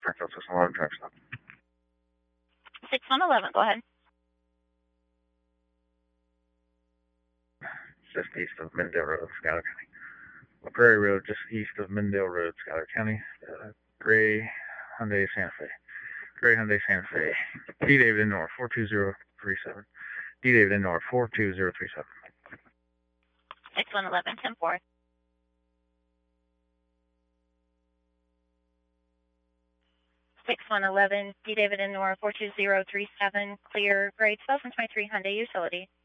Springfield System 11, drive stop. 6111, go ahead. Just east of Mendale Road, Schuyler County. Prairie Road, just east of Mendale Road, Schuyler County. Gray Hyundai Santa Fe. Gray Hyundai Santa Fe. D David Indoor 42037. D David Indoor 42037. 6111, 10-4. 6111, D David Indoor 42037, clear, gray 2023 Hyundai Utility.